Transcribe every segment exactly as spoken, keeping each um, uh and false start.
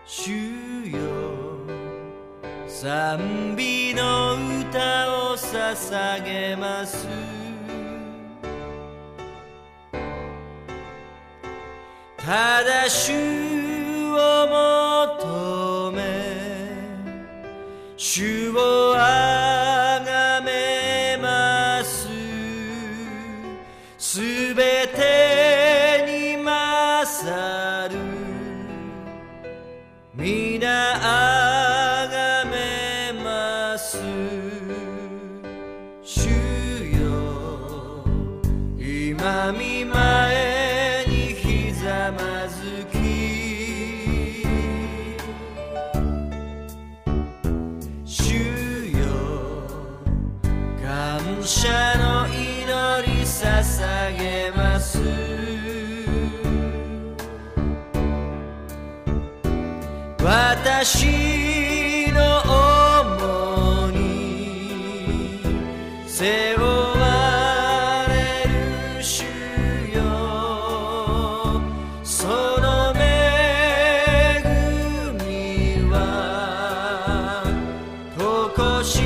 主よ賛美の歌を捧げます。ただ主を求め主をあがめます。すべてに勝る皆あがめます。主よ今見前にひざまずき主よ感謝の祈り捧げます。私の重荷背負われる主よ、その恵みはとこし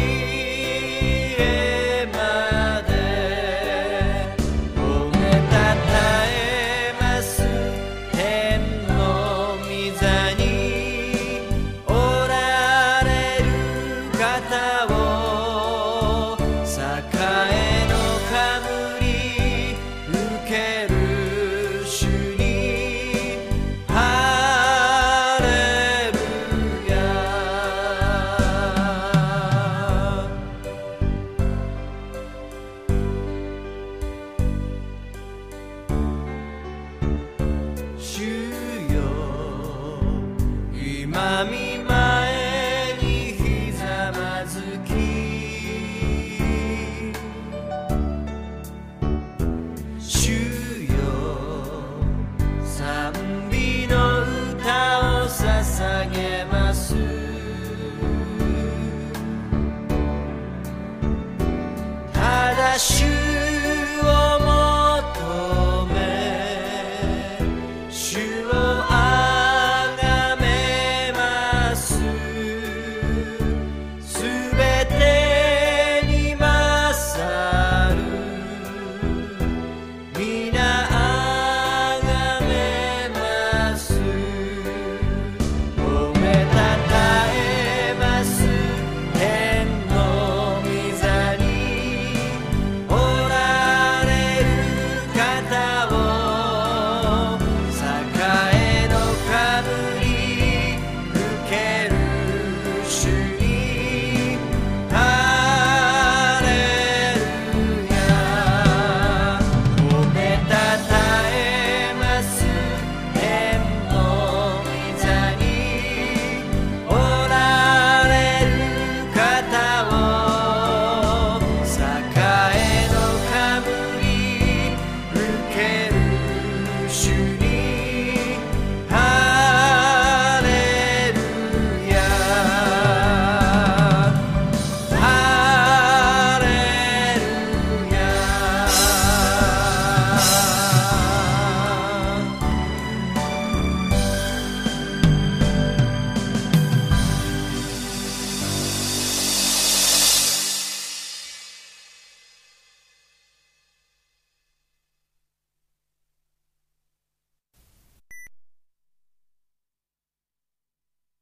えまで褒めたたえます。天の御座に主よ今見